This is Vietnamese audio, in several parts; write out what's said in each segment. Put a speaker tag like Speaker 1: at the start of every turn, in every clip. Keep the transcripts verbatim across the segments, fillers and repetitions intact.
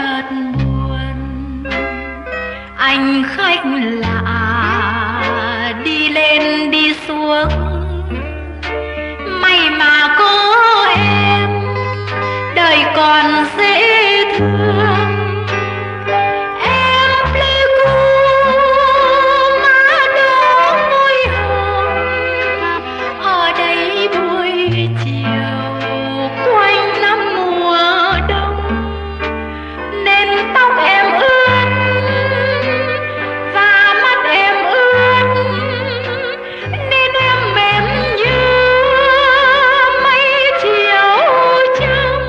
Speaker 1: chợt buồn. Anh khách lạ đi lên đi xuống, may mà có em đời còn dễ thương. Em pleiku má đỏ môi hồng, ở đây buổi chiều quanh năm mùa đông, nên tóc em ướt và mắt em ướt, nên em mềm như mây chiều trăng.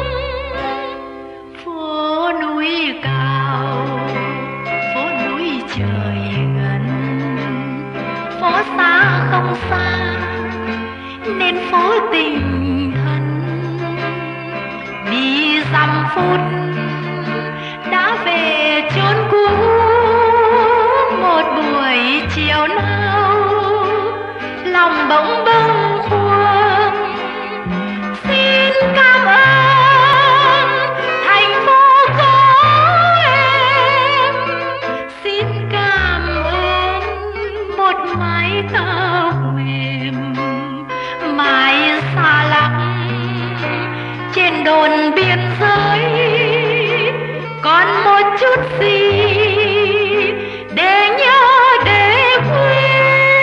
Speaker 1: Phố núi cao, phố núi trời gần, phố xa không xa nên phố tình thân. Đi dăm phút đã về chốn cũ, một buổi chiều nào lòng bỗng bâng khuâng. Xin cảm ơn thành phố có em, xin cảm ơn một mái tóc mềm mái xa lắc trên đồn biên giới. Còn một chút gì để nhớ để quên.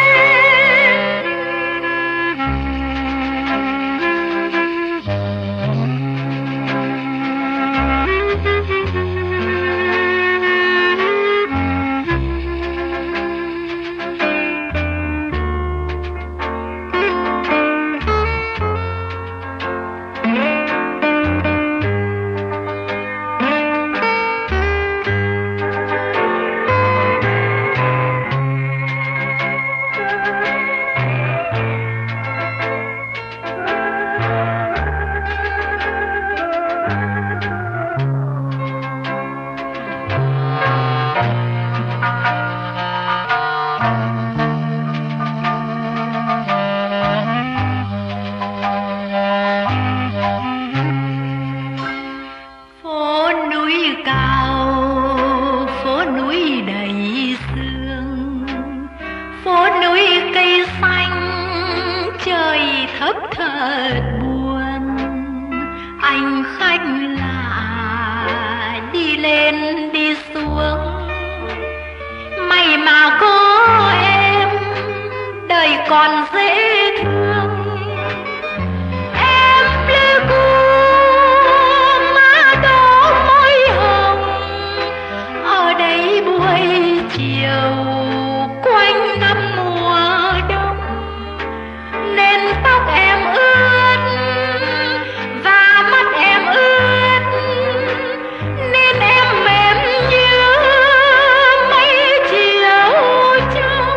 Speaker 1: Phố núi cao, phố núi đầy sương, phố núi cây xanh, trời thấp thật buồn. Anh khách lạ đi lên đi xuống, may mà có em đời còn dễ thương. Em pleiku má đỏ môi hồng, ở đây buổi chiều quanh năm mùa đông, nên tóc em ướt và mắt em ướt, nên em mềm như mây chiều trăng.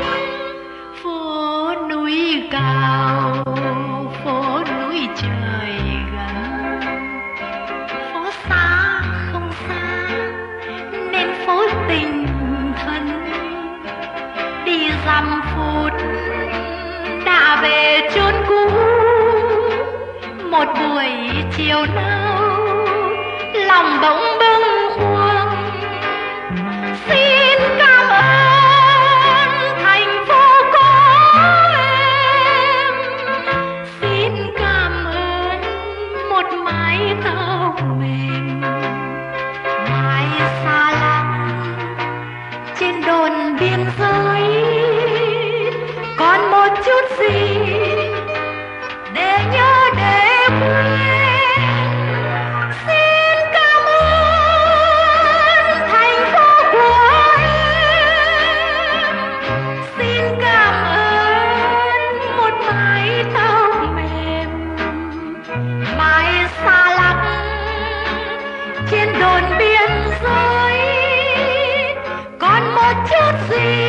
Speaker 1: Phố núi cao, phố núi trời gần, phố xa không xa nên phố tình thân. Đi dăm phút đã về chốn cũ, một buổi chiều nào lòng bỗng bâng khuâng. Xin cảm ơn thành phố có em, xin cảm ơn một mái tóc mềm mái xa lắc trên đồn biên giới. Còn một chút gì để nhớ để quên. Xin cảm ơn thành phố của em, xin cảm ơn một mái tóc mềm mái xa lắc trên đồn biên giới. Còn một chút gì